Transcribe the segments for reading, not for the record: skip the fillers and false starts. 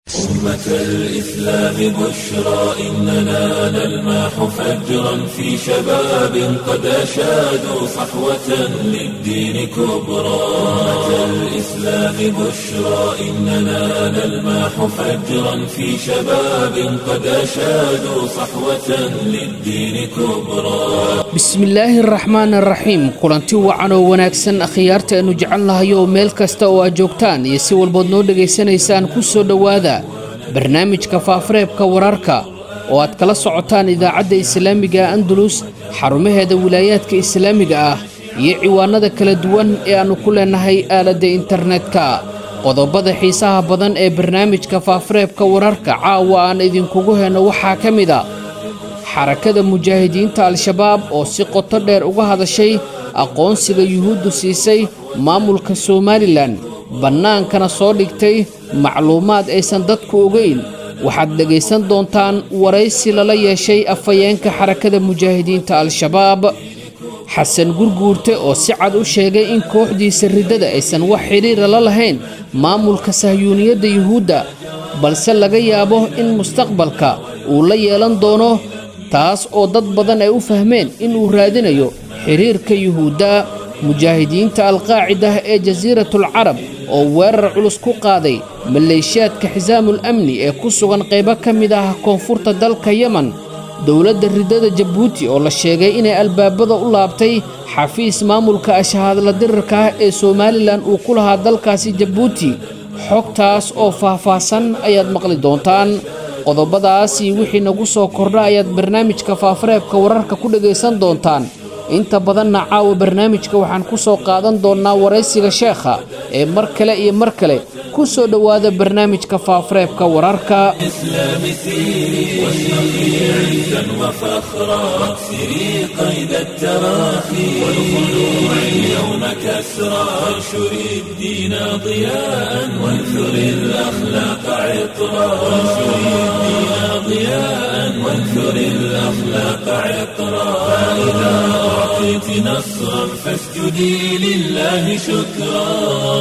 أمة الإسلام بشرى إننا نلمح فجرا في شباب قد أشادوا صحوة للدين كبرى. أمة الإسلام بشرى إننا نلمح فجرا في شباب قد أشادوا صحوة للدين كبرى. بسم الله الرحمن الرحيم. kulanti wacan oo wanaagsan akhyaarta aanu jecelnahay meel kasta oo aad joogtaan iyo si walba noo dhageysanaysaan ku soo dhawaada barnaamijka faafareebka wararka oo aad kala socotaan idaacadda islaamiga Andalus xarumaheeda wilaayadka islaamiga ah iyo ciwaanada kala duwan ee aanu ku leenahay aaladda internetka. qodobada xiisaha badan ee barnaamijka faafareebka wararka caawa aan idinkugu heyno waxaa ka mid ah xarakada mujaahidiinta al-shabaab oo si qoto dheer uga hadashay aqoonsiga yuhuuddu siisay maamulka Somaliland bannaankana soo dhigtay macluumaad aysan dadku ogeyn. waxaad dhageysan doontaan waraysi lala yeeshay afayeenka xarakada mujaahidiinta al-shabaab xasan gurguurte oo si cad u sheegay in kooxdiisa ridada aysan wax xiriir la lahayn maamulka sahyuuniyadda yuhuudda balse laga yaabo in mustaqbalka uu la yeelan doono taas oo dad badan ay u fahmeen in uu raadinayo xiriirka yuhuudda. mujaahidiinta al-qaacida ee jasiiratul carab oo weerar culus ku qaaday maleeshiyaadka xisaamul amni ee ku sugan qaybo ka mid ah koonfurta dalka Yemen. dowladda ridada Jabuuti oo la sheegay inay albaabada u laabtay xafiis maamulka ashhaadla dirarka ee Somaliland uu ku lahaa dalkaasi Jabuuti. xogtaas oo faahfaahsan ayaad maqli doontaan. qodobadaas iyo wixii nagu soo kordha ayaad barnaamijka faafareebka wararka ku dhageysan doontaan. inta badanna caawa barnaamijka waxaan ku soo qaadan doonaa waraysiga sheekha ee mar kale iyo mar kale ku soo dhawaada barnaamijka faafareebka wararka. إسلام سيري واشرقي عزا وفخرا واكسري قيد التراخي والخلوع اليوم كسرا وانشري الدين ضياء وانثري الأخلاق عطرا وانشري الدين ضياء وانثري الأخلاق عطرا فإذا أعطيت نصرا فاسجدي لله شكرا.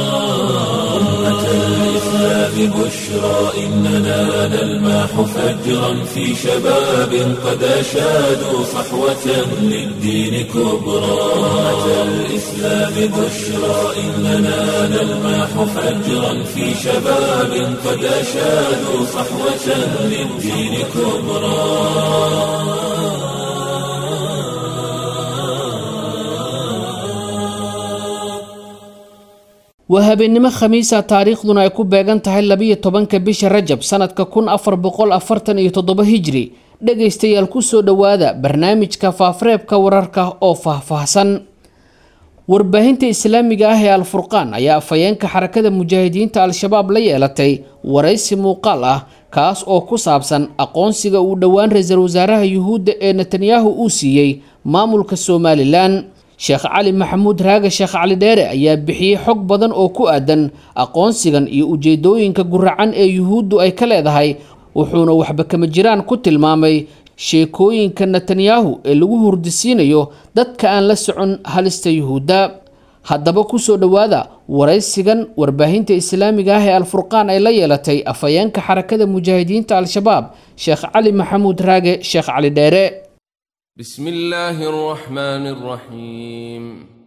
أمة الإسلام بشرى إننا نلمح فجرا في شباب قد أشادوا صحوة للدين كبرى. أمة الإسلام بشرى إننا نلمح فجرا في شباب قد أشادوا صحوة للدين كبرى. وهابنimo khamiisa taariikhduna ay ku beegan tahay 12 bisha Rajab sanadka 1447 hijri. dhageystayaal ku soo dhawaada barnaamijka faafareebka wararka oo faahfaahsan. warbaahinta islaamiga ah ee al-furqaan ayaa afayeenka xarakada mujaahidiinta al-shabaab la yeelatay waraysi muuqaal ah kaas oo ku saabsan aqoonsiga uu dhawaan ra'iisul wasaaraha yuhuudda ee Netanyahu uu siiyay maamulka Somaliland. sheekh cali maxamuud raage sheekh cali dheere ayaa bixiyay xog badan oo ku aadan aqoonsigan iyo ujeedooyinka guracan ee yuhuuddu ay ka leedahay, wuxuuna waxba kama jiraan ku tilmaamay sheekooyinka Netanyahu ee lagu hurdisiinayo dadka aan la socon halista yuhuudda. haddaba ku soo dhawaada waraysigan warbaahinta islaamiga ah ee al-furqaan ay la yeelatay afayeenka xarakada mujaahidiinta al-shabaab sheekh cali maxamuud raage sheekh cali dheere. بسم الله الرحمن الرحيم.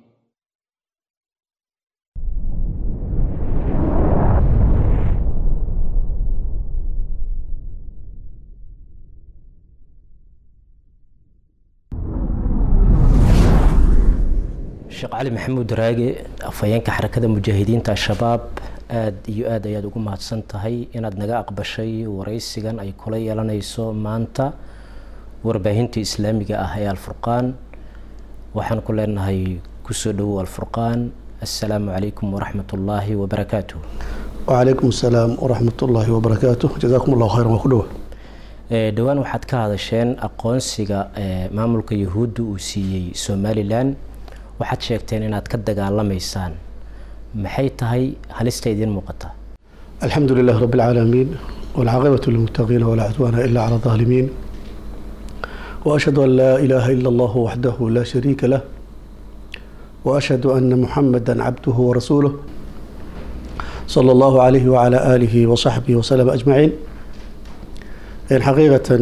sheekh cali maxamuud raage afayeenka xarakada mujaahidiinta al-shabaab aad iyo aad ayaad ugu mahadsan tahay inaad naga aqbashay waraysigan ay kula yeelanayso maanta warbaahinta islaamiga ah ee al-furqaan. waxaan ku leenahay ku soo dhawow al-furqaan. assalaamu calaykum waraxmatullaahi wabarakaatuh. وعليكم السلام ورحمة الله وبركاته. جزاكم الله خيرا وكدوه. dhawaan waxaad ka hadasheen aqoonsiga maamulka yuhuudda uu siiyey Somaliland. waxaad sheegteen inaad ka dagaalamaysaan. maxay tahay halista idin muuqata? الحمد لله رب العالمين والعاقبة للمتقين ولا عدوان إلا على الظالمين. وأشهد أن لا إله إلا الله وحده لا شريك له وأشهد أن محمدا عبده ورسوله صلى الله عليه وعلى آله وصحبه وسلم أجمعين. حقيقة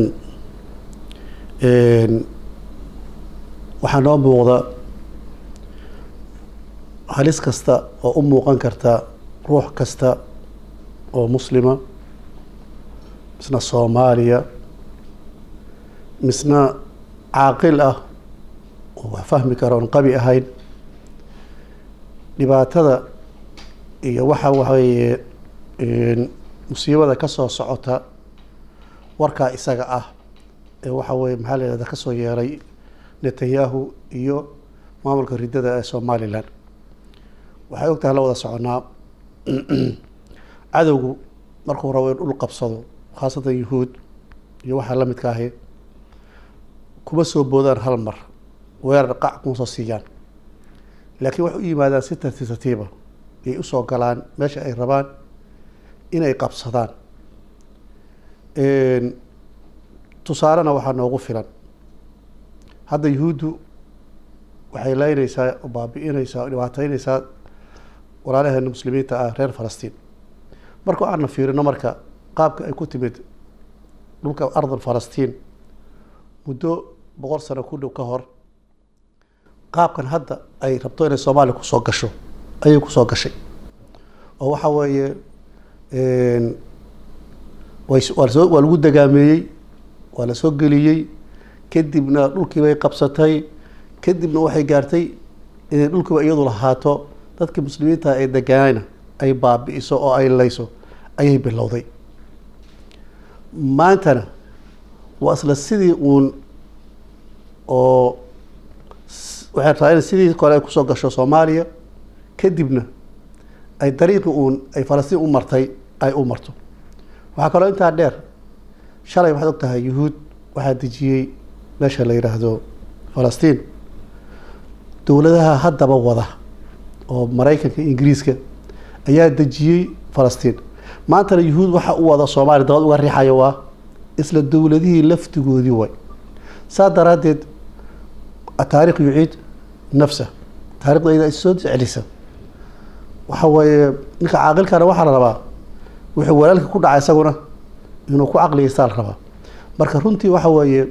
waxaa noo muuqda halis kasta oo u muuqan karta ruux kasta oo muslima misna Soomaaliya misna caaqil ah oo wax fahmi karo oon qabi ahayn dhibaatada iyo waxa weeye musiibada ka soo socota warkaa isaga ah ee waxa weeye maxaa la yidhahdaa ka soo yeeray Netanyahu iyo maamulka ridada ee Somaliland. waxay ogtahay la wada soconaa cadowgu markuu rabo in dhul qabsado khaasatan yuhuud iyo waxa la midka ah kuma soo boodaan hal mar weerar qac kuma soo siiyaan laakiin waxay u yimaadaan si tartiib ah ay u soo galaan meesha ay rabaan inay qabsadaan. tusaarana waxaa noogu filan hadda yuhuuddu waxay leynaysaa oo baabi'inaysaa oo dhibaataynaysaa walaalaheena muslimiinta ah reer Falastiin. marka aan fiirino marka qaabka ay ku timid dhulka ardal Falastiin muddo 100 sano ku dhow ka hor qaabkan hadda ay rabto inay Soomaaliya ku soo gasho ayay ku soo gashay oo waxa weeye waa lagu dagaameeyey waa la soo geliyey kadibna dhulkii bay qabsatay kadibna waxay gaartay inay dhulkiiba iyadu lahaato dadkii muslimiinta ay degaanayna ay baabi'iso oo ay layso ayay bilowday. maantana waa isla sidii uun oo waxay tahay sidii kale ay kusoo gasho Soomaaliya kadibna ay dariiqi uun ay Falastiin u martay ay u marto. waxaa kaloo intaa dheer shalay waxaad ogtahay yuhuud waxaa dejiyey meesha la yiraahdo Falastiin dowladaha haddaba wada oo Mareykanka Ingiriiska ayaa dejiyey Falastiin. maantana yuhuud waxa uu wada Soomaaliya dad uga riixayo waa isla dowladihii laftigoodii way saa daraadeed taariikh yuciid nafsa taariikhda ay soo celisa waxa weeye ninka caaqilkana waxa la rabaa wixii walaalka ku dhacay isaguna inuu ku caqliyeystaa la rabaa. marka runtii waxa weeye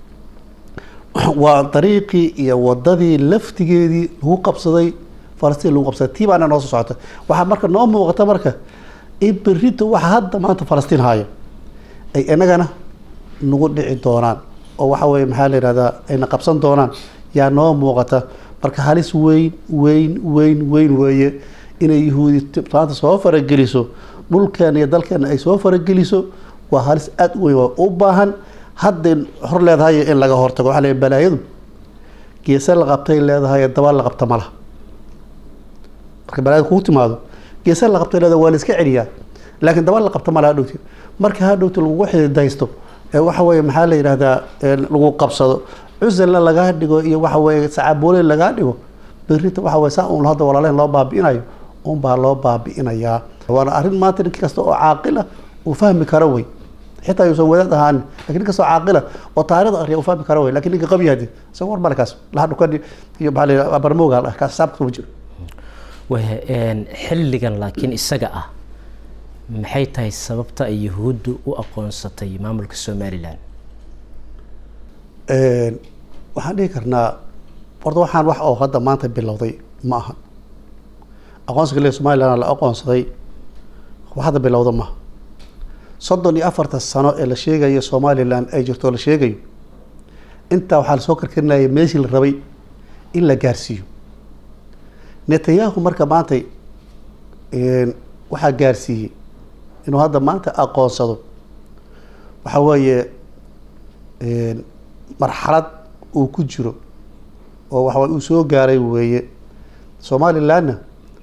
waa dariiqii iyo wadadii laftigeedii lagu qabsaday Falastiin lagu qabsaday tiibaana noo soo socota. waxaa marka noo muuqata marka in berrito waxa hadda maanta Falastiin haayo ay inagana nagu dhici doonaan oo waxa weeye maxaa la yiraahdaa ayna qabsan doonaan yaa noo muuqata. marka halis weyn weeye inay yuhuudi maanta soo farageliso dhulkeena iyo dalkeena ay soo farageliso waa halis aad u weyn oo u baahan hadda hor leedahay in laga hortago. waxa la balaayadu geesa la qabtay leedahay daba la qabta malaha. marka balaayadu ku timaado geesa la qabtay leedahay waa la iska celiyaa laakiin daba la qabta malaha dhowti marka ha dhowti lagu xididaysto ee waxa weeye maxaa la yiraahdaa lagu qabsado cusal laga dhigo iyo waxa weeye sacaboole laga dhigo berrito waxa weeye saa uun hadda walaaleen loo baabi'inayo uun baa loo baabi'inayaa. waana arrin maanta nin kasta oo caaqil ah uu fahmi karo way xitaa yuusan wadaad ahaan laakiin kasta oo caaqil ah oo taariikhda akhriya uu fahmi karo way laakiin ninka qabyahadi soo war markaas la dhukadi iyo baa la barmooga ka saabta u jiro xilligan laakiin isaga ah maxay tahay sababta ay yuhuuddu u aqoonsatay maamulka Somaliland? waxaan dhihi karnaa horta waxaan wax oo hadda maanta bilowday ma aha. aqoonsiga le Somaliland la aqoonsaday wax hadda bilowda ma 34 sano ee la sheegayo Somaliland ay jirto la sheegayo inta waxa la soo karkarnayay meeshii la rabay in la gaarsiiyo. Netanyahu marka maanta waxa gaarsiiyey inuu hadda maanta aqoonsado waxa weeye marxalad uu ku jiro oo waxa uu soo gaaray weeye. Somaliland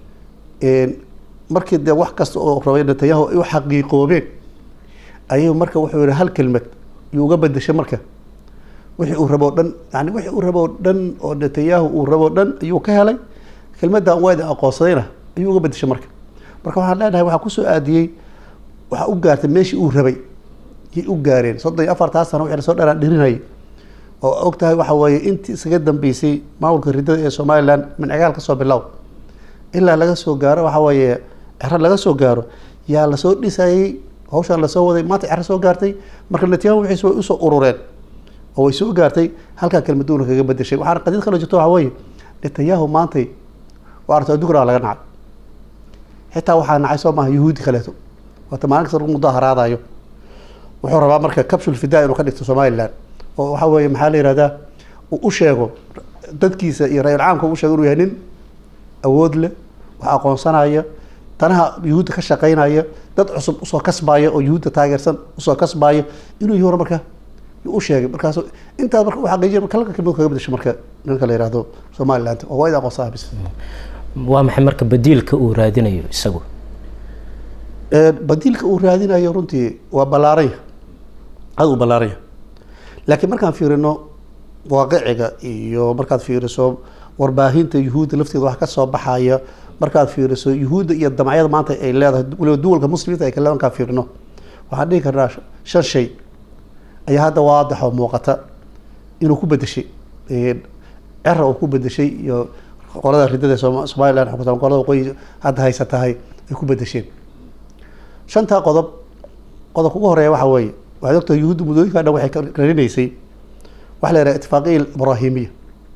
markii de wax kasta oo rabay Netanyahu ay xaqiiqoobeen ayuu marka wuxuu yiri hal kelmad uu uga bedeshay marka wixii uu rabo dhan yani wixii uu rabo dhan oo Netanyahu uu rabo dhan ayuu ka helay kelmaddan waad aqoonsadayna ayuu uga bedeshay marka waxaan leenahay waxa ku soo aadiyay waxa u gaartay meeshii uu rabay u gaareen 34 sano wixii soo dharaan dhirinay oo ogtahay waxa weeye intii isaga dambeysay maamulka ridada ee Somaliland min cagaal ka soo bilow ilaa laga soo gaaro waxa weeye cero laga soo gaaro yaa lasoo dhisayay hawshaan lasoo waday maanta cero soo gaartay marka Netanyahu wixiis way usoo urureen oo way soo gaartay halkaa kelmaduuna kaga bedeshay waxaana qadiid kale jirto waxaa weeye Netanyahu maantay waa arto adduunka laga nacay xitaa waxaa nacay soo maaha yuhuudi kaleeto waata maalin kasta lagu mudaharaadayo wuxuu rabaa marka kabshul fidaa inuu ka dhigto Somaliland oo waxaa weeye maxaa la yidhahdaa uu u sheego dadkiisa iyo ra'yul caamka u sheego inuu yahay nin awood leh wax aqoonsanaya danaha yuhuudda ka shaqaynaya dad cusub usoo kasbaya oo yuhuudda taageersan usoo kasbaya inuu yahay hore marka u sheegay markaas intaas marka waxa qeeyay kala kelmad kaga bedesho marka ninka la yiraahdo Somaliland oo way aqoonsan bis waa maxay marka badiilka uu raadinayo isagu badiilka uu raadinayo runtii waa balaaray aad u balaaray laakiin markaan fiirino waaqiciga iyo markaad fiiriso warbaahinta yuhuudda lafteeda wax ka soo baxaya markaad fiiriso yuhuudda iyo damacyada maanta ay leedahay waliba duwalka muslimiinta ay kala ka fiirino waxaan dhihi karnaa shan shay ayaa hadda waadax oo muuqata inuu ku bedeshay cero uu ku bedeshay iyo qolada ridada Somaliland xukuumada qolada qoy hadda haysatahay ay ku bedesheen shanta qodob ugu horeeya waxa weeye waxa doctor yuhuudda mudooyinka dhan waxay karinaysay wax la yiraahdo ittifaaqiya ibraahimiya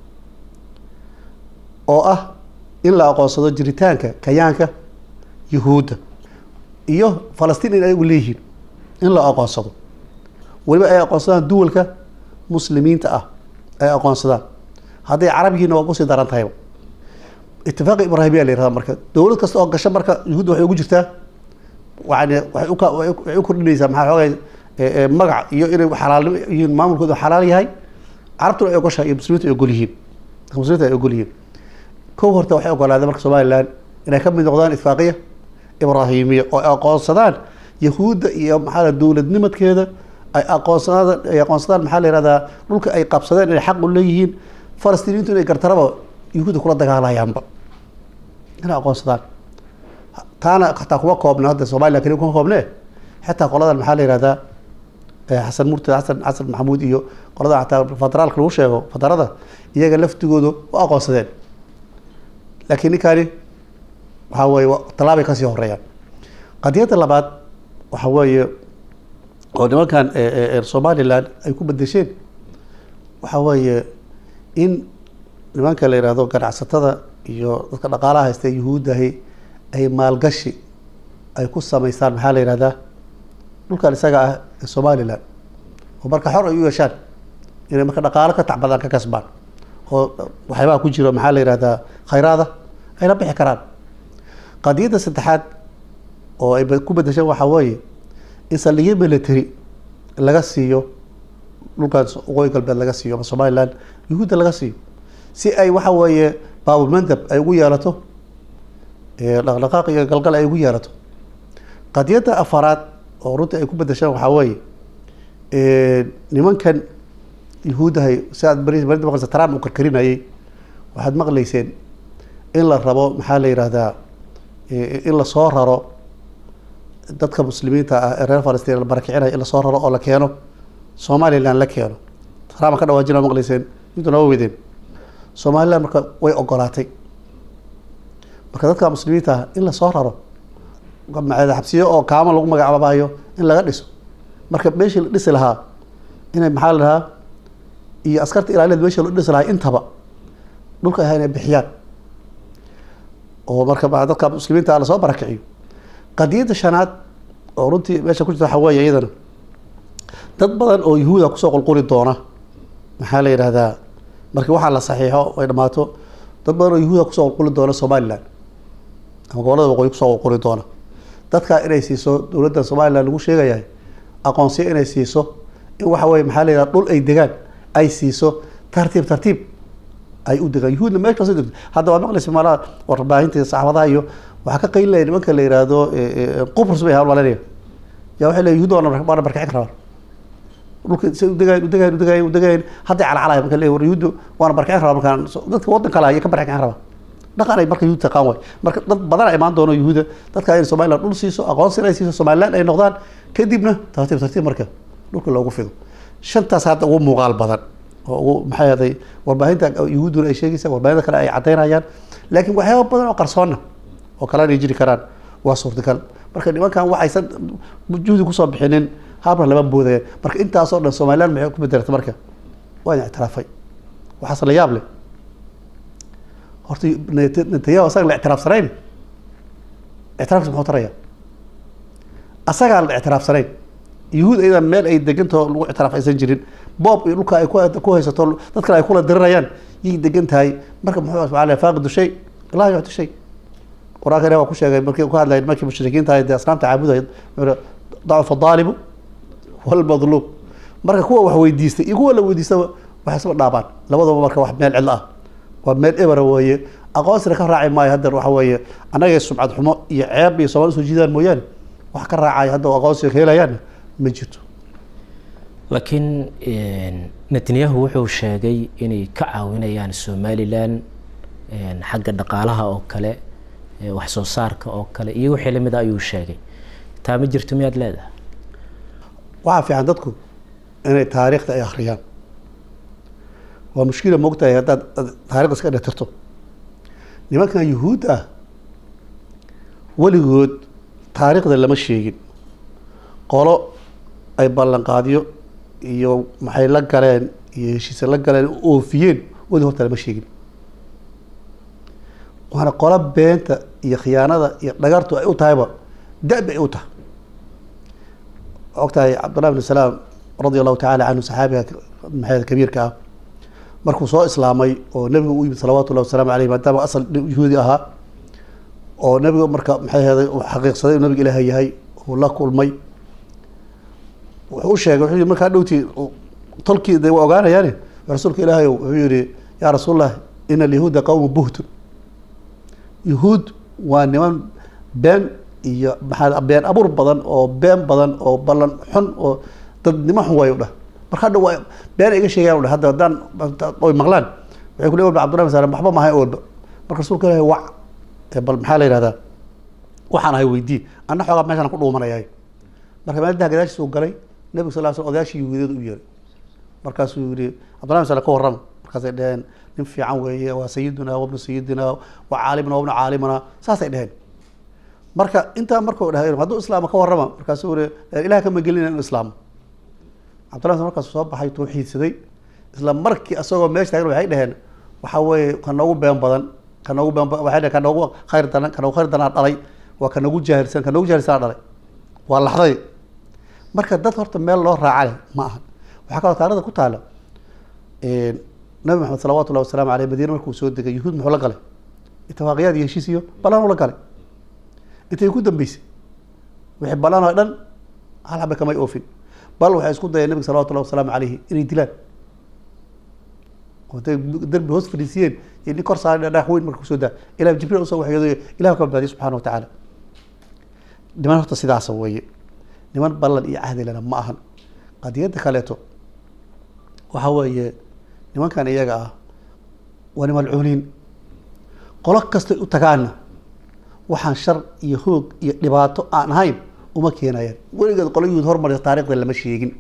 oo ah in la aqoonsado jiritaanka kayaanka yuhuudda iyo Falastiin in ay u leeyihiin in la aqoonsado waliba ay aqoonsadaan duwalka muslimiinta ah ay aqoonsadaan hadday carabkiina waa ku sii daran tahay ittifaaqiya ibraahimiya la yiraahdo marka dawlad kasta oo gasho marka yuhuudda waxay ugu jirtaa waxay u kordhinaysaa maxaa xoogay magac iyo inay xalaalnimo yihiin maamulkooda xalaal yahay carabtuna ay ogoshahay iyo muslimiintu ay ogol yihiin muslimiintu ay ogol yihiin kow horta waxay ogolaadeen marka Somaliland inay ka mid noqdaan ittifaaqiya ibraahimiya oo aqoonsadaan yahuudda iyo maxaa dawladnimadkeeda ay aqoonsadaan maxaa la yiraahdaa dhulka ay qabsadeen inay xaq u leeyihiin Falastiiniintu inay gartaraba yuhuudda kula dagaalayaanba inay aqoonsadaan taana xataa kuma koobna hadda Somaliland kaliya kuma koobne xataa qoladan maxaa la yiraahdaa xasan murtad xasan maxamuud iyo qolada xataa federaalka lagu sheego federada iyaga laftigoodu waa aqoonsadeen laakiin ninkaani waxa weeye talaabay ka sii horeeyaan qadiyada labaad waxa weeye oo nimankan Somaliland ay ku bedesheen waxa weeye in nimanka la yiraahdo ganacsatada iyo dadka dhaqaalaha haysta yuhuudahay ay maalgashi ay ku sameystaan maxaa la yiraahdaa dhulkan isaga ah Somaliland oo marka xor ay u yeeshaan inay marka dhaqaale ka tacbadaan ka kasbaan oo waxyaabaha ku jira maxaa la yiraahdaa khayraada ay la bixi karaan qadiyada saddexaad oo ay ku bedeshaan waxa weeye in saldhigyo military laga siiyo dhulkan waqooyi galbeed laga siiyo Somaliland yuhuudda laga siiyo si ay waxa weeye baabul mandab ay ugu yeelato dhaqdhaqaaq iyo galgal ay ugu yeelato qadiyada afaraad oo runtii ay ku bedeshaan waxa weeye nimankan yuhuudahay saad bari maqlaysa Trump uu karkarinayay waxaad maqlayseen in la rabo maxaa la yiraahdaa in la soo raro dadka muslimiinta ah ee reer Falastiin la barakicinayo in la soo raro oo la keeno Somaliland la keeno Trump ka dhawaajina maqlayseen inta noo weydeen Somaliland marka way ogolaatay marka dadka muslimiinta in la soo raro magaceeda xabsiyo oo kaama lagu magacaabayo in laga dhiso marka meeshii la dhisi lahaa inay maxaa la lahaa iyo askarta ilaaliyada meeshii la dhisi lahaa intaba dhulka ay inay bixiyaan oo marka dadka muslimiinta la soo barakiciyo qadiyada shanaad oo runtii meesha ku jirta waxa weeye iyadana dad badan oo yuhuuda ku soo qulquli doona maxaa la yiraahdaa markii waxa la saxiixo ay dhamaato dad badan oo yuhuuda ku soo qulquli doona Somaliland ama gobolada waqooyi ku soo qulquli doona dadka inay siiso dawladda Somaliland lagu sheegayaa aqoonsi inay siiso in waxa weeye maxaa la yiraahdaa dhul ay degaan ay siiso tartiib ay u degaan yuhuudna meesha ka soo degto hadda waa maqlaysa malaha warbaahinta saxaafadaha iyo waxa ka qeylay nimanka la yiraahdo Qobrus bay hawlwalanaya yaa waxa la yuhuud oo barkicin karaan dhulka si u degaan hadda calacalay marka la yuhuud waana barkicin karaan markaan dadka wadanka kale ay ka barkicin karaan dhaqan ay marka yuhuud taqaan way marka dad badan ay imaan doono yuhuuda dadka ay Somaliland dhul siiso aqoonsi ay siiso Somaliland ay noqdaan kadibna tartiib marka dhulka loogu fido shantaas hadda ugu muuqaal badan oo ugu maxay ahayd warbaahinta yuhuuddu ay sheegaysaa warbaahinta kale ay cadeynayaan laakiin waxyaabo badan oo qarsoon oo kala jiri karaan waa suurtagal marka nimankan waxaysan juhdi kusoo bixinin habra lama boodaya marka intaasoo dhan Somaliland maxay ku bedelatay marka waa ictiraafay waxaas la yaab leh horta Netanyahu asaga la ictiraafsanayn ictiraafkiisa muxuu taraya asaga la ictiraafsanayn yuhuud aydan meel ay deganto lagu ictiraafaysan jirin boob iyo dhulka ay ku haysato dad kale ay kula dirirayaan yay degan tahay marka muxuu subxaanahu faaqidu shay la yu'ti shay quraanka waa ku sheegay markii ku hadlayay markii mushrikiinta ay asnaamta caabuday ضعف الظالم والمظلوم marka kuwa wax weydiistay iyo kuwa la weydiistay waxa soo dhaabaan labadaba marka wax meel cid ah waa meel eber weeye aqoonsina ka raacay maayo hadda waxa weeye anaga sumcad xumo iyo ceeb iyo Soomaali soo jiidaan mooyaan wax ka raacay hadda aqoonsiga helayaan ma jirto laakiin Netanyahu wuxuu sheegay inay ka caawinayaan Somaliland xagga dhaqaalaha oo kale wax soo saarka oo kale iyo wixii lamid ayuu sheegay taa ma jirto miyaad leedahay waxa fiican dadku inay taariikhda ay akhriyaan waa mushkila moogtahay hadda taariikhda iska dhatirto nimankan yuhuud ah waligood taariikhda lama sheegin qolo ay ballan qaadiyo iyo maxay la galeen iyo heshiis la galeen oofiyeen wali horta lama sheegin waana qolo beenta iyo khiyaanada iyo dhagartu ay u tahayba da'bi ay u tahay وقتها عبد الله بن سلام رضي الله تعالى عنه صحابي محيط كبير كا مركو سو اسلامي او نبي ويب صلوات الله والسلام عليه ما دام اصل يهودي اها او نبي مركا محيط حقيقه نبي الهي هي ولا كلمي wuxuu sheegay wuxuu markaa dhowti tolkii day ogaanayaan rasuulka ilaahay wuxuu yiri ya rasuulallah inna al-yahuda qawm buht yahuud waa niman been iyo maxaa been abur badan oo ballan xun oo dadnimo xun way u dhah marka hadda waa been iga sheegayaan hadda hadaan oo maqlaan waxay ku leeyahay Abdullah bin Salam waxba ma hay oolba marka rasuulka ilaahay wac bal maxaa la yiraahdaa waxaan ahay weydii anna xogaa meeshan ku dhuumanayay marka maadaama gadaashiisa uu galay nabiga sallallahu alayhi wasallam odaashii yuhuudada u yeeray markaasuu yiri Abdullah bin Salam ka warram markaas ay dhaheen nin fiican weeye waa sayiduna wa ibn sayidina wa caalimuna wa ibn caalimuna saas ay dhaheen marka inta markuu dhahay haduu islaam ka warrama markaas uu ilaahay kama gelin inuu islaam Abdullah markaas soo baxay tawxiidsaday isla markii asagoo meesha taagan waxay dhaheen waxa weeye kan ugu been badan waxay kan ugu khayr danan dhalay waa kan ugu jaahilsan dhalay waa laxday marka dad horta meel loo raacay ma aha waxa kale taariikhda ku taala nabi maxamed sallallahu alayhi wasallam عليه madiina markuu soo degay yuhuud muxuu la galay ittifaaqiyaad iyo heshiis iyo balan la galay intay ku dambeysay wixii balan oo dhan hal xabba kama oofin bal waxay isku dayeen nabiga sallallahu alayhi wasallam عليه inay dilaan oo darbi hoos fariisiyeen in kor saaray dhaax weyn markuu soo daa ilaa jibriil soo waxyeeday ilaahu ka badbaadiyo subhanahu wa ta'ala niman horta sidaas weeye niman ballan iyo ahdi lana ma ahan qadiyada kaleeto waxa weeye nimankan iyaga ah waa niman culiin qolo kasta u tagaana waxaan shar iyo hoog iyo dhibaato aan ahayn uma keenayaan weligeed qoloyuud hormar taariikhda lama sheegin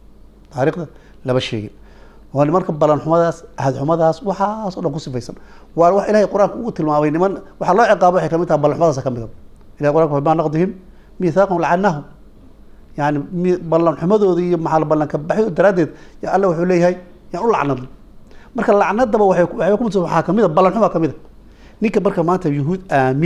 waa nimanka balan xumadaas ahad xumadaas waxaas oo dhan ku sifaysan waa wax ilaahay quraanka ugu tilmaamay niman waxa loo ciqaabo waxay kamid tahay balan xumadaas kamid ah ilaahay quraanka ma naqdihim miisaaqan la'annahu يعني بلان حمدودي محل بلان كبخيو دراديد يا الله wuxuu leeyahay yaa u lacnad marka lacnadaba waxay ku soo waxa kamid balan xuma kamid ninka marka maanta yuhuud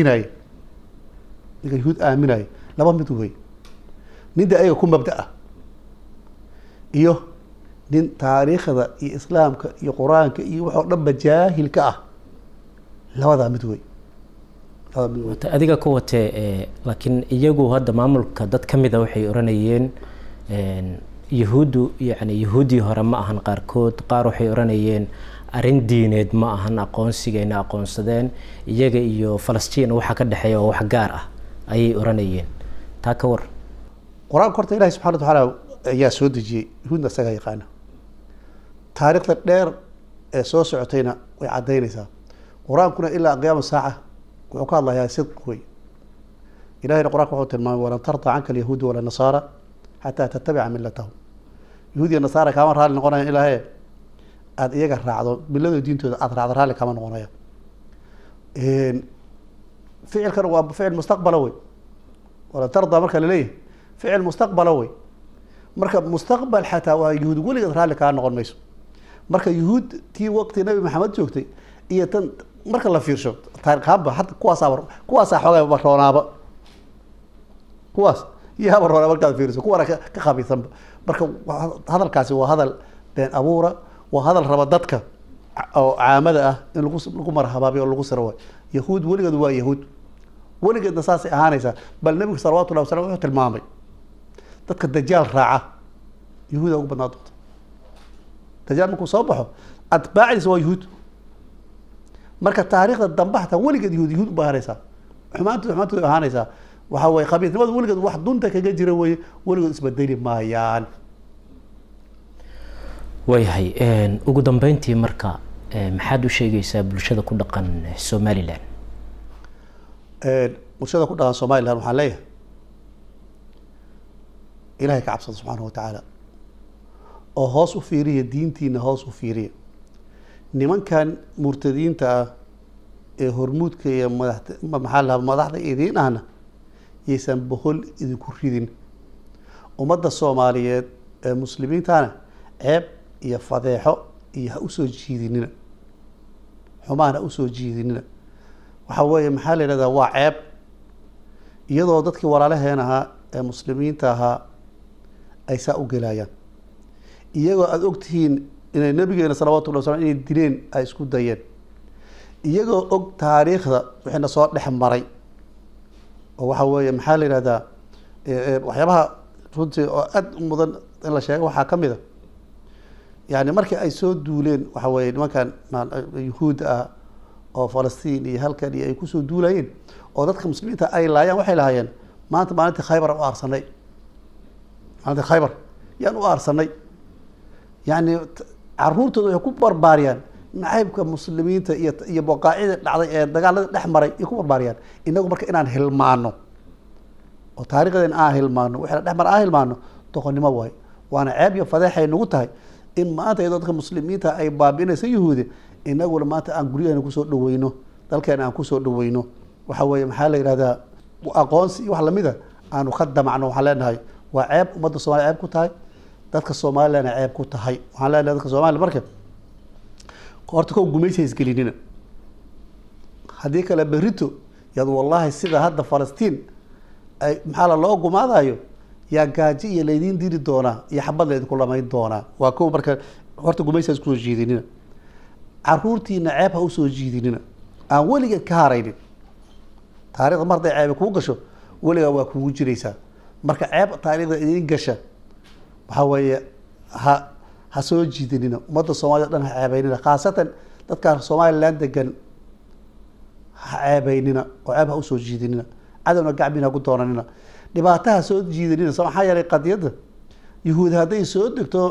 aaminay laba mid way ninda ayaga ku mabdaa iyo nin taariikhda iyo islaamka iyo quraanka iyo waxa dhanba jaahilka ah labada mid way adiga ku watee laakiin iyagu hadda maamulka dad kamid ah waxay oranayeen yahuudu yani yahuudi hore ma ahan qaar waxay oranayeen arin diineed ma ahan aqoonsigeena aqoonsadeen iyaga iyo Falastiin waxa ka dhaxeeya wax gaar ah ayay oranayeen taa ka war quraanka horta ilaahay subhanahu wa ta'ala ayaa soo dejiyay yahuudna saga yaqaana taariikhda dheer ee soo socotayna way cadeynaysaa quraankuna ilaa qiyaam saaca وقال الله يا صدق وي إلهي القرآن وحوت الماء ولن ترضى عنك اليهود ولا النصارى حتى تتبع ملتهم يهودي النصارى كمان رأى القرآن إلهي هذا يجر رعده بالله الدين تود أثر رأى كمان قرآن فعل كانوا فعل مستقبل وي wala tarda marka la leeyahay ficil mustaqbala way marka mustaqbal xataa waa yuhuud weligeed raalli kaa noqon mayso marka yuhuud tii waqti nabi maxamed joogtay iyo tan marka la fiirsho taariikhaanba hadda kuwaasaa xoogaa roonaaba kuwaas yaaba roonaa markaad fiiriso kuwana ka khabiisanba marka hadalkaasi waa hadal been abuura waa hadal raba dadka oo caamada ah in lagu marhabaabiyo oo lagu siro waay yahuud weligeed waa yahuud weligeedna saasay ahaanaysaa bal nabigu salawaatullahi wasalam wuxuu tilmaamay dadka dajaal raaca yahuuda ugu badnaa doonta dajaal markuu soo baxo atbaacdiisa waa yahuud marka taariikhda dambe xataa weligeed yahuud u ahaanaysaa xumaantooda ahaanaysaa waxaa waye khabiisnimadu weligeed wax dunta kaga jira weye weligood isbedeli maayaan waayahay ugu dambeyntii marka maxaad u sheegaysaa bulshada ku dhaqan somaliland bulshada ku dhaqan somaliland waxaan leeyahay ilahay ka cabsada subxaanahu watacaala oo hoos u fiiriya diintiina hoos u fiiriya nimankan murtadiinta ah ee hormuudka iyo maxaa lahaa madaxda idiin ahna yaysan bohol idinku ridin ummadda soomaaliyeed ee muslimiintana ceeb iyo fadeexo iyo ha usoo jiidinina xumaan ha usoo jiidinina waxaa weeye maxaa la yidhahdaa waa ceeb iyadoo dadkii walaalaheen ahaa ee muslimiinta ahaa ay saa u gelayaan iyagoo aada ogtihiin inay nabigeena salawatullahi wasalam inay dileen ay isku dayeen iyagoo og taariikhda wixina soo dhex maray oo waxa weeye maxaa la yihahdaa waxyaabaha runtii oo aada u mudan in la sheego waxaa kamid a yani markii ay soo duuleen waxa weeye nimankan yuhuudda ah oo falastiin iyo halkan iyo ay kusoo duulayeen oo dadka muslimiinta ay laayaan waxay lahaayeen maanta maalintii khaybar u aarsanay maalintii khaybar yaan u aarsanay yani caruurtooda waxay ku barbaariyaan nacaybka muslimiinta iyo boqaacidii dhacday ee dagaaladii dhex maray iyo ku barbaariyaan inagu marka inaan hilmaano oo taariikhdeen aan hilmaano wixii dhex mar aan hilmaano doqonnimo waayo waana ceeb iyo fadeexay nagu tahay in maanta iyadoo dadka muslimiinta ay baabi'inaysa yuhuudi inaguna maanta aan guryaheena kusoo dhaweyno dalkeena aan kusoo dhaweyno waxa weeye maxaa la yihahdaa aqoonsi iyo wax lamida aanu ka damacno waxaan leenahay waa ceeb ummadda soomaliya ceeb ku tahay dadka soomaalilana ceeb ku tahay waxaan leenahay dadka soomaliya marka horta kow gumaysi isgelinina haddii kale berito yaad wallahi sida hadda falastiin ay maxaa loo gumaadayo yaa gaajo iyo laydiin diri doonaa iyo xabad laydinku lamayn doonaa waa kow marka horta gumaysi iskusoo jiidinina caruurtiina ceeb ha usoo jiidinina aan weligeed ka haraynin taarikhda mar hadday ceebe kuu gasho weligaa waa kugu jiraysaa marka ceeb taarikhda idiin gasha waxaa weeye ha soo jiidinina ummadda soomaaliyad dhan ha ceebeynina khaasatan dadkaan somaliland degan ha ceebeynina oo ceeb ha usoo jiidinina cadowna gacbiin ha ku doonanina dhibaato ha soo jiidinina maxaa yeelay qadiyadda yuhuud hadday soo degto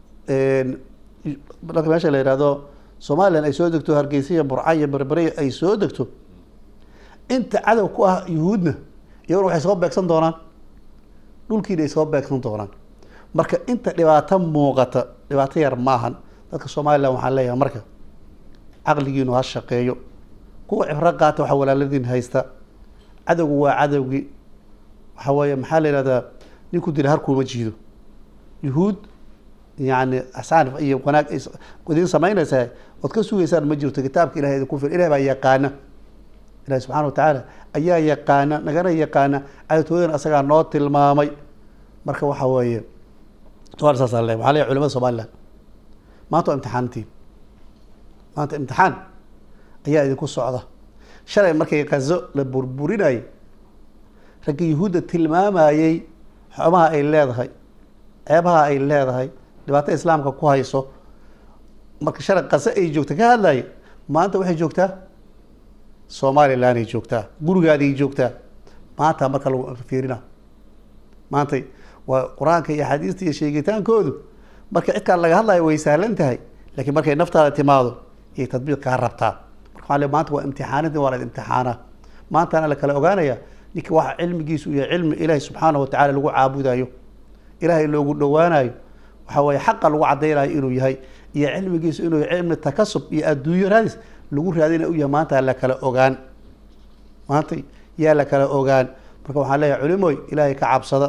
marka meesha la yihahdo somaliland ay soo degto hargeysa iyo burca iyo berbere ay soo degto inta cadow ku ah yuhuudna iyaguna waxay soo beegsan doonaan dhulkiina ay soo beegsan doonaan marka inta dhibaato muuqata dhibaato yar maahan dadka somaliland waxaan leeyahay marka caqligiinu ha shaqeeyo kuwa cibro qaata waxa walaaladiin haysta cadowgu waa cadowgii waxa weeye maxaa la yihahdaa ninku dila harkuuma jiido yuhuud yani asaan iyo wanaag idin samaynaysaa ood ka sugaysaan ma jirto kitaabka ilahay idinku fil ilahay baa yaqaana ilahi subxana watacaala ayaa yaqaana nagana yaqaana cadowtoodan asagaa noo tilmaamay marka waxa weeye saasa le waxaa leeyahay culamada somaliland maanta waa imtixaantiin maanta imtixaan ayaa idinku socda shalay markay qazo la burburinayay ragga yuhuudda tilmaamayey xumaha ay leedahay ceebaha ay leedahay dhibaato islaamka ku hayso marka shalay qazo ay joogta ka hadlaye maanta waxay joogtaa somaliland ay joogtaa gurigaaday joogtaa maanta marka lagu fiirina maantay waa qur-aanka iyo axaadiista iyo sheegitaankoodu marka cidkaan laga hadlayo way sahlan tahay laakiin markay naftaada timaado iyay tadbiiq kaa rabtaa marka waxaa le maanta waa imtixaanadii waa la imtixaana maantana la kala ogaanaya ninka waxa cilmigiisu iyo cilmi ilaahi subxaanahu watacaala lagu caabudayo ilaahay loogu dhowaanayo waxa weeye xaqa lagu cadaynayo inuu yahay iyo cilmigiisu inuu yahay cilmi takasub iyo adduunyo raadis lagu raadina u yahay maanta la kala ogaan maanta yaa la kala ogaan marka waxaan leeyahay culimoy ilaahay ka cabsada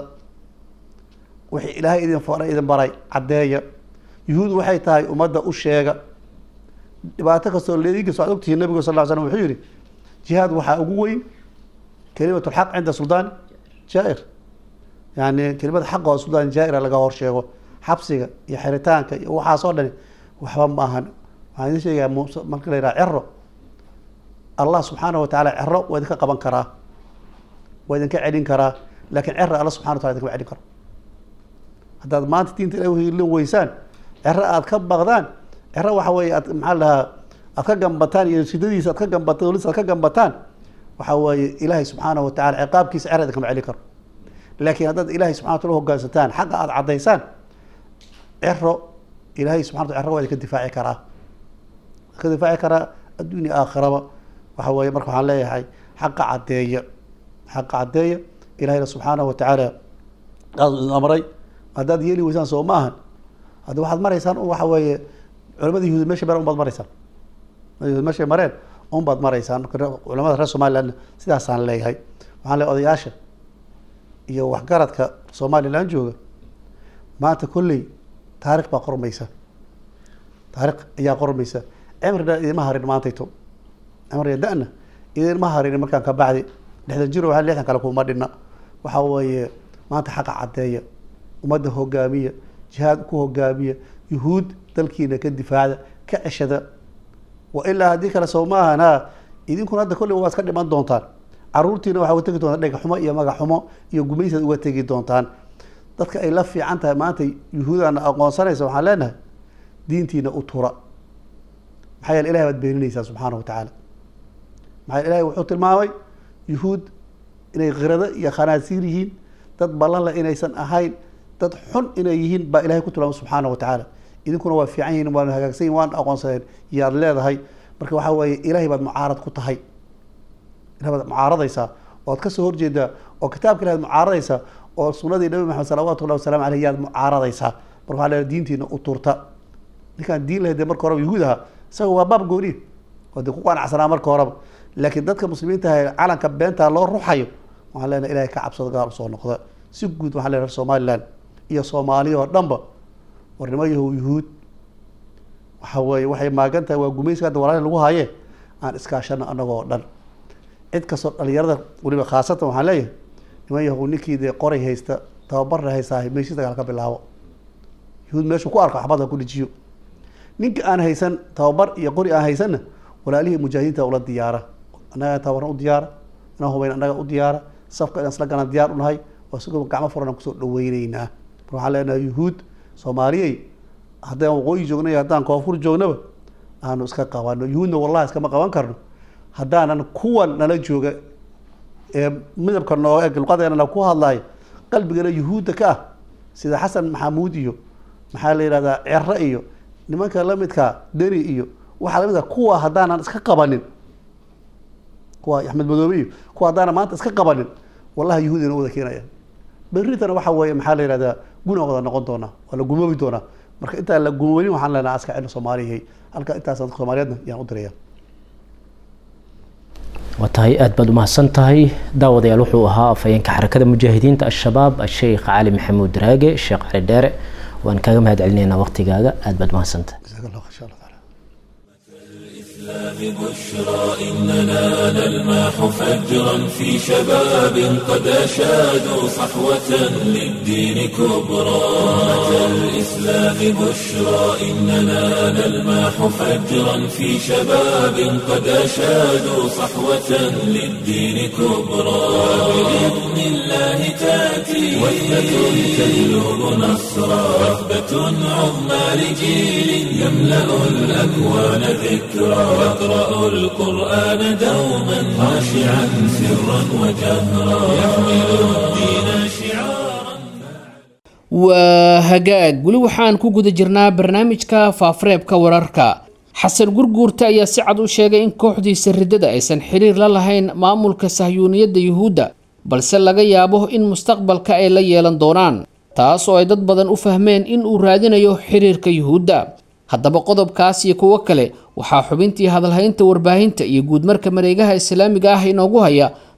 wixii ilaahay idin faray idin baray caddeeya yuhuud waxay tahay ummadda u sheega dhibaato kastoo leediinka soo ogtihiin nabigu sal ll slam wuxuu yidhi jihaad waxaa ugu weyn kelimatu lxaq cinda suldaan jaa-ir yani kelimada xaqa oo suldaan jaa-ira laga hor sheego xabsiga iyo xiritaanka iyo waxaasoo dhani waxba ma ahan waxaan idin sheegayaa marka la yidhaha cero allah subxaanahu watacaala cero waa idinka qaban karaa waa idinka celin karaa laakiin cera alla subxana watala idinkama celin karo haddaad maanta diinta ilahi uhilin weysaan cero aad ka baqdaan cero waxa weeye aad maxaa la dhahaa aad ka gambataan iyo sidadiisa aad ka gambataan dowladiisa aad ka gambataan waxa weeye ilaahay subxaanahu watacala ciqaabkiisa cera idinkama celin karo laakiin haddaad ilaahay subxana watala uhogaansataan xaqa aad caddaysaan cero ilaahay subxana watala cero waa idinka difaaci karaa ka difaaci karaa adduunya aakhiraba waxa weeye marka waxaan leeyahay xaqa caddeeya xaqa caddeeya ilahayna subxaanahu watacaala qaas idin amray haddaad yeeli weysaan soo ma ahan hadda waxaad maraysaan waxa weeye culamada yahuud meesha mareen unbaad maraysaan yahuud meeshay mareen unbaad maraysaan marka culamada reer somaliland sidaasaan leeyahay waxaan leeyahay odayaasha iyo waxgaradka somaliland jooga maanta kolley taarikh baa qormaysa taarikh ayaa qormaysa cimrina idinma harin maantayto cimriga da-na idinma harin markaan ka bacdi 60 jir waa 60 kale kuma dhinna waxa weeye maanta xaqa caddeeya ummadda hogaamiya jihaad ku hogaamiya yuhuud dalkiina ka difaacda ka ceshada wa ilaa haddii kale soo maahana idinkuna hadda kolley waa iska dhiman doontaan caruurtiina waxaa uga tegi doontaan dhega xumo iyo magac xumo iyo gumaysaad uga tegi doontaan dadka ay la fiican tahay maanta yuhuudana aqoonsanaysa waxaan leenahay diintiina u tura maxaa yeele ilahay baad beeninaysaa subxaana watacaala maxaa yeele ilahay wuxuu tilmaamay yuhuud inay khirado iyo khanaasiir yihiin dad ballanla inaysan ahayn dad xun inay yihiin baa ilahay ku tilmaamay subxaana watacaala idinkuna waa fiican yihiin waana hagaagsan yihin waan aqoonsadeen iyaad leedahay marka waxaa weeye ilahay baad mucaarad ku tahay ilahay baad mucaaradaysaa ood kasoo horjeedaa oo kitaabka ilahay ad mucaaradaysaa oo sunadii nabi maxamed salawaatu llahi wasalaamu aleyh yaad mucaaradaysaa marka waxaa leedahay diintiina u turta ninkaan diin lahayd dee marka horeba yuhuud ahaa isaga waa baab gooniya oo dee ku qanacsanaa marka horeba laakiin dadka muslimiinta ah calanka beentaa loo ruxayo waxaan leenahay ilahay ka cabsado gaal usoo noqda si guud waxaan leenahay somaliland iyo soomaaliya oo dhanba warnimo yahow yuhuud waxa weeye waxay maagan tahay waa gumayska hadda walaali lagu haye aan iskaashano anagoo dhan cid kastoo dhalinyarada weliba khaasatan waxaan leeyahay niman yahow ninkii dee qoray haysta tababarna haystaa meeshii dagaal ka bilaabo yuhuud meeshuu ku arko xabadda ku dhijiyo ninka aan haysan tababar iyo qori aan haysanna walaalihii mujaahidiinta ula diyaara annaga tababarna u diyaara inaan hubayn annaga u diyaara safka inaan isla galaan diyaar u nahay oo sigoo gacmo furan aan kusoo dhaweyneynaa marka waxaan leenahay yuhuud soomaaliyey haddaan waqooyi joogna iyo haddaan koonfur joognaba aanu iska qabano yuhuudna wallahi iskama qaban karno haddaanan kuwan nala jooga ee midabka nooga eg luqadeena ku hadlayo qalbigana yuhuudda ka ah sida xasan maxamuud iyo maxaa la yidhahdaa cero iyo nimanka lamidka deni iyo waxaa lamid ah kuwa haddaanan iska qabanin kuwa axmed madoobe iyo kuwa haddaanan maanta iska qabanin wallahi yuhuudina wada keenaya berritana waxa weeye maxaa la yidhahdaa guna wada noqon doonaa waa la gumoobi doonaa marka intaan la gumoobin waxaan leenahay aska cilno soomaaliyahay halka intaas dadka soomaaliyeedna yaan u diraya waa tahay aad baad umahadsan tahay daawadayaal wuxuu ahaa afhayeenka xarakada mujaahidiinta al-shabaab al-sheekh cali maxamuud raage sheekh cali dheere waan kaaga mahad celinaynaa waqtigaaga aad baad umahadsantahay jazaak allah insha allah ببشرى إننا نلمح فجرا في شباب قد أشادوا صحوة للدين كبرى أتى الإسلام بشرى إننا نلمح فجرا في شباب قد أشادوا صحوة للدين كبرى بإذن الله تأتي وحدة تجلب نصرا وحدة عظمى لجيل يملأ الأكوان ذكرى يقرأ القرآن دوما خاشعا سرا وجهرا يحمل الدين شعارا waa hagaag weli waxaan ku guda jirnaa barnaamijka faafareebka wararka xasan gurguurta ayaa si cad u sheegay in kooxdiisa riddada aysan xiriir la lahayn maamulka sahyuuniyadda yuhuudda balse laga yaabo in mustaqbalka ay la yeelan doonaan taas oo ay dad badan u fahmeen in uu raadinayo xiriirka yuhuudda haddaba qodobkaas iyo kuwo kale waxaa xubintii hadalhaynta warbaahinta iyo guudmarka mareegaha islaamiga ah inoogu haya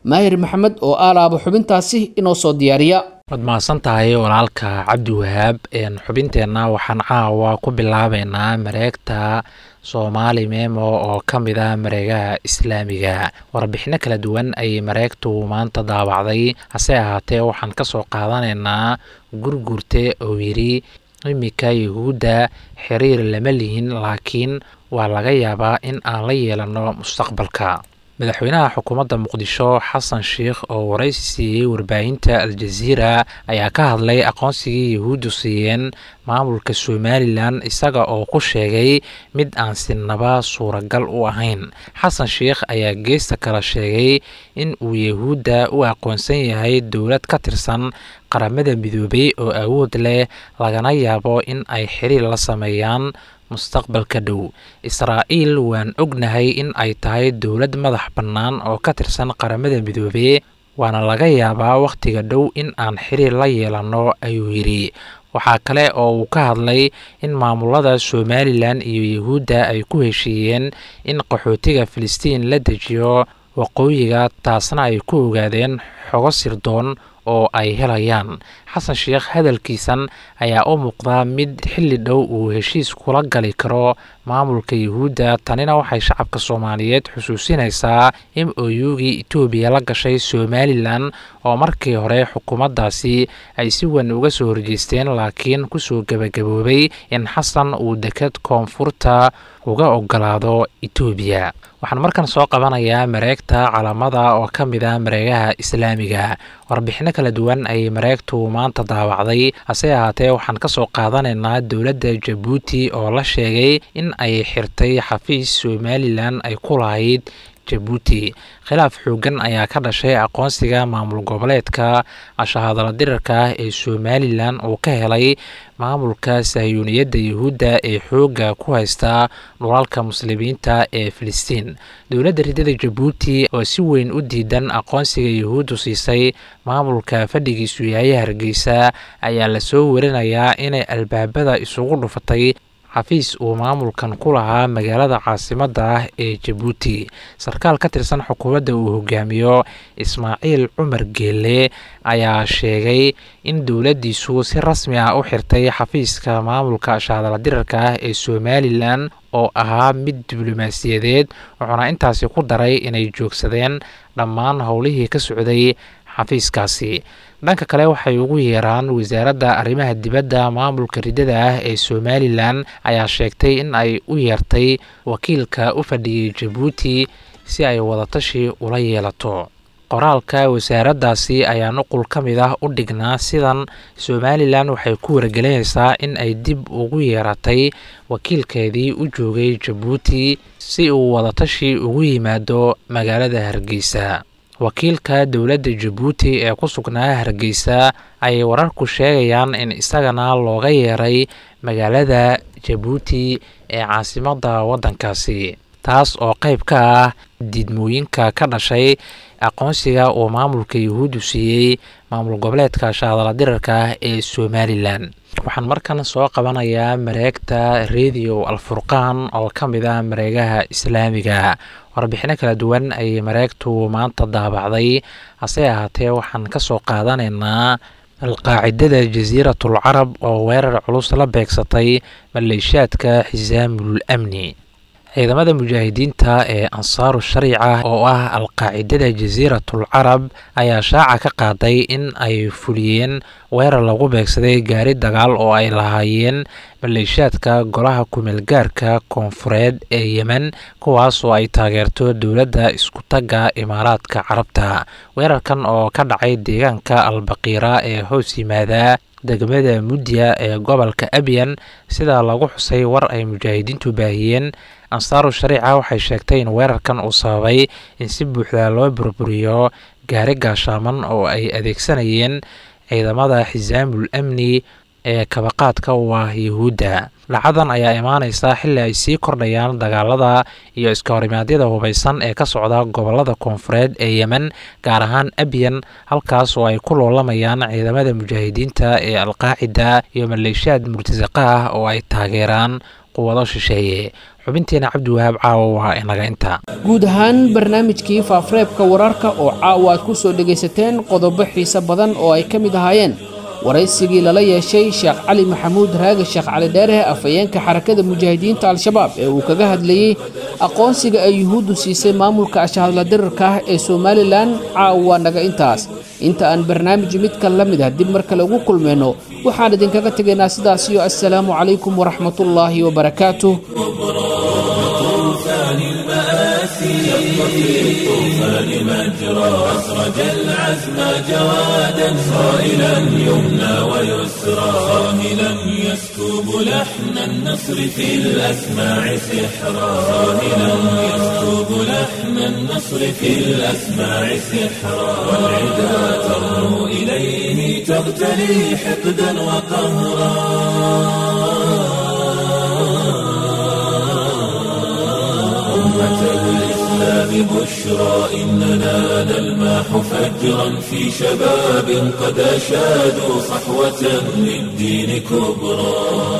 maahir maxamed oo aalaaba xubintaasi inoo soo diyaariya. waad mahadsan tahay walaalka cabdiwahaab. xubinteenna waxaan caawa ku bilaabeynaa mareegta Soomaali Memo oo ka mid ah mareegaha islaamiga. warbixino kala duwan ayay mareegtu maanta daabacday, hase ahaatee waxaan ka soo qaadanaynaa gurgurte oo yiri imika Yahuudda xiriir lama lihin, laakiin waa laga yaabaa in aan la yeelano mustaqbalka. madaxweynaha xukuumadda Muqdisho Xasan Sheikh oo waraysi siiyey warbaahinta Al-Jazeera ayaa ka hadlay aqoonsigii Yahuuddu siiyeen maamulka Somaliland, isaga oo ku sheegay mid aan sinaba suuragal u ahayn. Xasan Sheikh ayaa geesta kala sheegay in uu Yahuudda u aqoonsan yahay dowlad ka tirsan qaramada midoobay oo awood leh, lagana yaabo in ay xiriir la sameeyaan mustaqbalka dhow. Israa'iil waan ognahay in ay tahay dowlad madax bannaan oo ka tirsan qaramada midoobay, waana laga yaabaa wakhtiga dhow in aan xiriir la yeelano, ayuu yidhi. waxaa kale oo uu ka hadlay in maamulada Somaliland iyo Yahuudda ay ku heshiiyeen in qaxootiga Filistiin la dejiyo waqooyiga, taasna ay ku ogaadeen xogo sirdoon oo ay helayaan. Xasan Sheikh hadalkiisan ayaa u muuqda mid xilli dhow uu heshiis kula gali karo maamulka Yahuudda. tanina waxay shacabka Soomaaliyeed xusuusinaysaa MOU-gii Itoobiya la gashay Somaliland oo markii hore xukuumaddaasi ay si weyn uga soo horjeesteen, laakiin kusoo gabagaboobay in Xasan uu deked koonfurta uga ogolaado Itoobiya. waxaan markan soo qabanayaa mareegta Calamada oo ka mid ah mareegaha islaamiga. warbixino kala duwan ay mareegtu maanta daawacday, hase ahaatee waxaan ka soo qaadanaynaa dowladda Jabuuti oo la sheegay in ay xirtay xafiis Somaliland ay ku lahayd Jabuuti. khilaaf xoogan ayaa ka dhashay aqoonsiga maamul goboleedka ashahadala dirarka ee Somaliland oo ka helay maamulka Sahyuuniyadda Yahuudda ee xooga ku haysta dhulalka muslimiinta ee Filistiin. dowladda ridada Jabuuti oo si weyn u diidan aqoonsiga Yahuuddu siisay maamulka fadhigiisu yahay Hargeysa ayaa la soo warinayaa inay albaabada isugu dhufatay xafiis uu maamulkan ku lahaa magaalada caasimadda ah ee Jabuuti. sarkaal ka tirsan xukuumadda uu hogaamiyo Ismaaciil Cumar Geelle ayaa sheegay in dowladdiisu si rasmi ah u xirtay xafiiska maamulka ashahadala dirarka ah ee Somaliland oo ahaa mid diblomaasiyadeed, wuxuuna intaasi ku daray inay joogsadeen dhammaan howlihii ka socday xafiiskaasi. dhanka kale waxay ugu yeeraan wasaaradda arrimaha dibadda maamulka ridada ah ee Somaliland ayaa sheegtay in ay u yeertay wakiilka u fadhiyay Jabuuti si ay wadatashi ula yeelato. qoraalka wasaaraddaasi ayaa nuqul ka mid ah u dhignaa sidan: Somaliland waxay ku wargelinaysaa in ay dib ugu yeeratay wakiilkeedii u joogay Jabuuti si uu wadatashi ugu yimaado magaalada Hargeysa. wakiilka dowladda Jabuuti ee ku sugnaa Hargeysa ayay wararku sheegayaan in isagana looga yeeray magaalada Jabuuti ee caasimadda waddankaasi, taas oo qayb ka ah diidmooyinka ka dhashay aqoonsiga uu maamulka Yahuuddu siiyey maamul goboleedka ashahadala dirarka ah ee Somaliland. waxaan markan soo qabanayaa mareegta Radio Al-Furqaan oo ka mid ah mareegaha islaamiga. warbixino kala duwan ayay mareegtu maanta daabacday, hase ahaatee waxaan ka soo qaadanaynaa alqaacidada Jasiiratul Carab oo weerar culus la beegsatay maleeshiyaadka Xisaamul Amni. ciidamada mujaahidiinta ee Ansaaru Shariica oo ah alqaacidada Jasiiratul Carab ayaa shaaca ka qaaday in ay fuliyeen weerar lagu beegsaday gaari dagaal oo ay lahaayeen maleeshiyaadka golaha kumeelgaarka koonfureed ee Yemen, kuwaas oo ay taageerto dowladda isku tagga Imaaraadka Carabta. weerarkan oo ka dhacay deegaanka Albaqiira ee hoos yimaada degmada Mudya ee gobolka Abyan, sida lagu xusay war ay mujaahidiintu baahiyeen. Ansaaru Shariica waxay sheegtay in weerarkan uu sababay in si buuxda loo burburiyo gaari gaashaaman oo ay adeegsanayeen ciidamada Xisaamul Amni ee kabaqaadka u ah Yahuudda. dhacdadan ayaa imaanaysa xilli ay sii kordhayaan dagaalada iyo iska horimaadyada hubeysan ee ka socda gobolada koonfureed ee Yemen, gaar ahaan Abyan, halkaas oo ay ku loolamayaan ciidamada mujaahidiinta ee Al-Qaacida iyo maleeshiyaad murtasaqa ah oo ay taageeraan quwado shisheeye. xubinteena cabdiwahaab caawa waa inaga intaa. guud ahaan barnaamijkii faafareebka wararka oo caawa aad ku soo dhegaysateen qodobo xiiso badan oo ay ka mid ahaayeen waraysigii lala yeeshay sheekh cali maxamuud raage sheekh cali dheere afhayeenka xarakada mujaahidiinta al-shabaab ee uu kaga hadlayey aqoonsiga ay yuhuuddu siisay maamulka ashahadla dirirka ah ee somalilan. caawa naga intaas, inta aan barnaamij midkan la mid ah dib mar kale ugu kulmayno waxaan idinkaga tegaynaa sidaas iyo assalaamu calaykum waraxmatullaahi wabarakaatuh. الطوفان مجرى أسرج العزم جوادا صائلا يمنى ويسرى صاهلا يسكب لحن النصر في الأسماع سحرا صاهلا يسكب لحن النصر في الأسماع سحرا والعدا ترنو إليه تغتلي حقدا وقهرا. بشرى إننا نلمح فجرا في شباب قد أشادوا صحوة للدين كبرى.